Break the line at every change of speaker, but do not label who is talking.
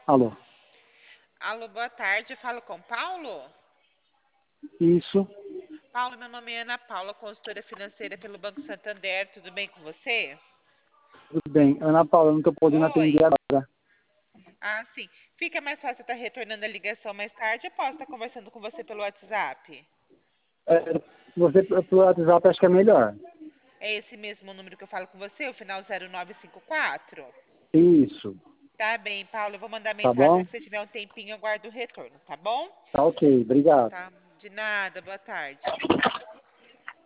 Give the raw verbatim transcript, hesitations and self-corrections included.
Alô?
Alô, boa tarde. Eu falo com Paulo?
Isso,
Paulo, meu nome é Ana Paula, consultora financeira pelo Banco Santander. Tudo bem com você?
tudo bem. Ana Paula, eu não estou podendo atender
Oi.
agora.
Ah, sim. Fica mais fácil estar retornando a ligação mais tarde. Eu posso estar conversando com você pelo WhatsApp.
É, você, pelo WhatsApp, acho que é melhor.
É esse mesmo número que eu falo com você, o final zero nove cinco quatro?
Isso,
Tá bem, Paulo. Eu vou mandar
tá
mensagem.
bom?
Se você tiver um tempinho, eu aguardo o retorno, tá bom?
Tá ok, obrigado.
Tá. De nada. Boa tarde.